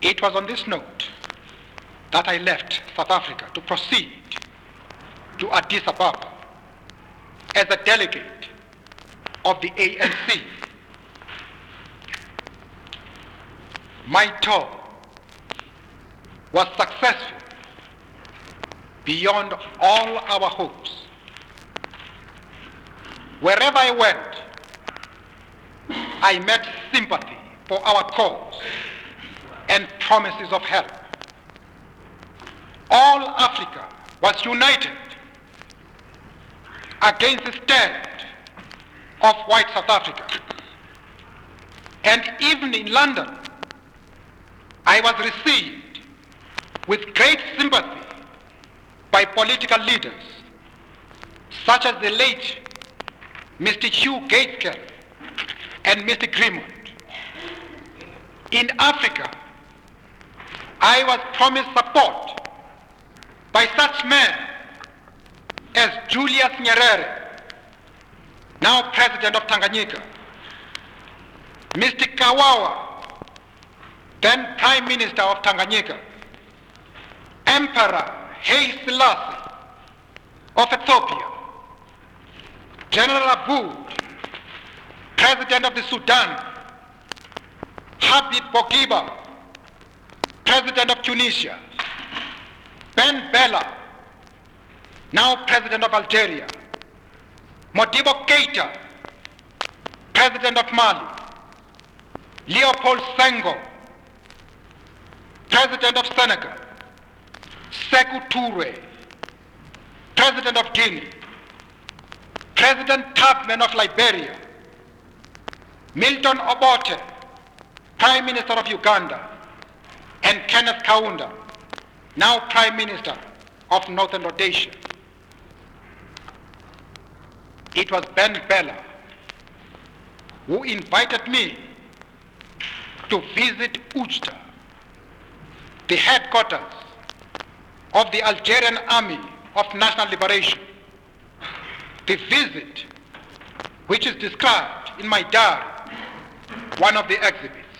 It was on this note that I left South Africa to proceed to Addis Ababa as a delegate of the ANC. My tour was successful beyond all our hopes. Wherever I went, I met sympathy for our cause and promises of help. All Africa was united against the stand of white South Africa. And even in London, I was received with great sympathy by political leaders such as the late Mr. Hugh Gaitskell and Mr. Grimond. In Africa, I was promised support by such men as Julius Nyerere, now President of Tanganyika, Mr. Kawawa, then Prime Minister of Tanganyika, Emperor Haile Selassie of Ethiopia, General Aboud, President of the Sudan, Habib Bourguiba, President of Tunisia, Ben Bella, now President of Algeria, Modibo Keita, President of Mali, Leopold Senghor, President of Senegal, Sékou Touré, President of Guinea, President Tubman of Liberia, Milton Obote, Prime Minister of Uganda, and Kenneth Kaunda, now Prime Minister of Northern Rhodesia. It was Ben Bella who invited me to visit Ujda, the headquarters of the Algerian Army of National Liberation. The visit, which is described in my diary, one of the exhibits.